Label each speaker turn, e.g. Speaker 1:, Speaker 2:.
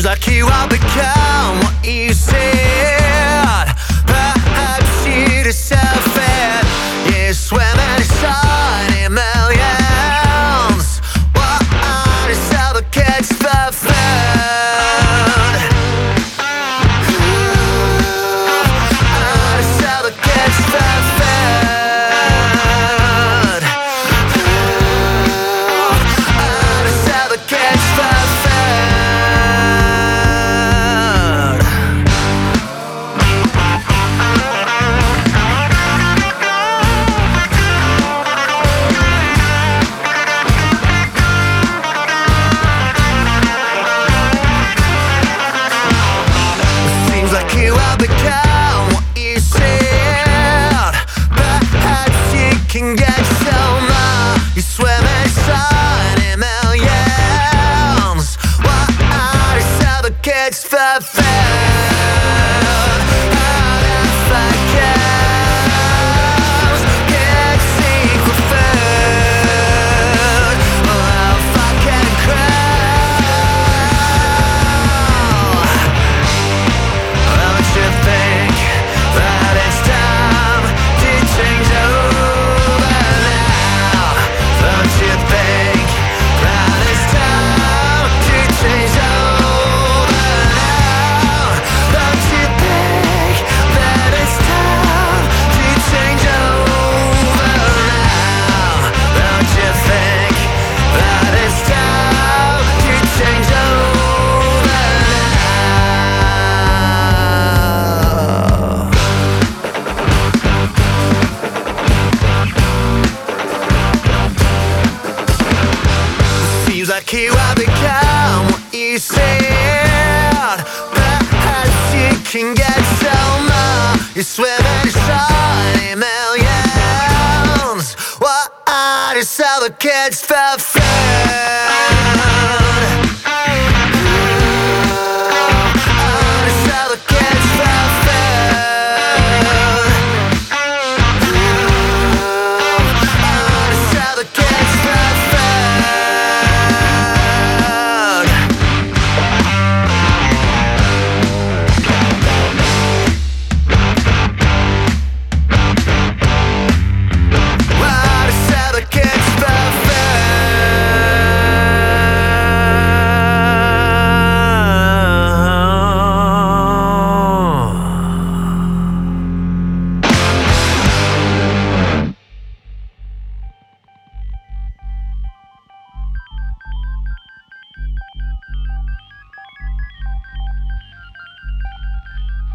Speaker 1: Seems like you have become what you said. Perhaps you deserve it. You swim inside a millions. What I deserve the kids for food. I deserve the kids for food. I deserve the kids for food. Seems like you have become what you said. Perhaps you can get some more. You swim inside a millions. What I deserve the kids for food. Out of the cows, kids equal food. Well, fucking crow. Don't you think that it's time to change over now? Don't you think that it's time to change over now? Don't you think that it's time to change over now? Don't you think that it's time to change over now? Seems like you have become what you said. Perhaps you can get some more. You swim inside a millions. What I deserve the kids for food. I deserve the kids for food. I deserve the kids for food. I deserve the kids for food.